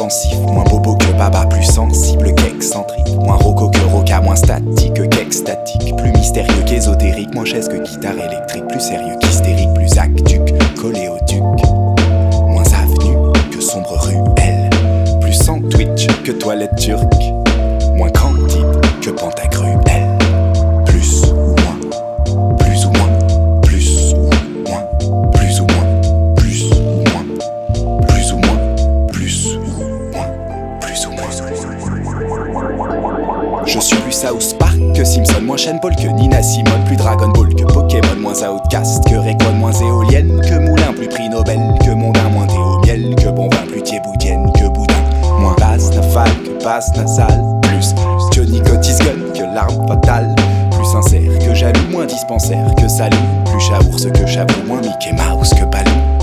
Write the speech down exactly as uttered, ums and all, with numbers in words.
offensif, moins bobo que baba, plus sensible qu'excentrique, moins roco que roca, moins statique qu'extatique, plus mystérieux qu'ésotérique, moins chaise que guitare électrique, plus sérieux qu'hystérique, plus actuc, collé au duc, moins avenue que sombre ruelle, plus sandwich que toilette turque, moins candide que pantagruelle. Plus ou moins, plus ou moins, plus ou moins, plus ou moins, plus ou moins, plus ou moins, plus ou moins, plus ou moins. Je suis plus South Park que Simpson, moins Shane Paul que Nina Simone, plus Dragon Ball que Pokémon, moins Outcast que Rayquan, moins éolienne que Moulin, plus prix Nobel que Mondain, moins thé au miel que bon vin, plus thiéboudienne que boudin, moins basse nafale que basse nasale, plus Johnny Cotis Gun que l'arme fatale, plus sincère que jaloux, moins dispensaire que salut, plus chaours que chabou, moins Mickey Mouse que Balou.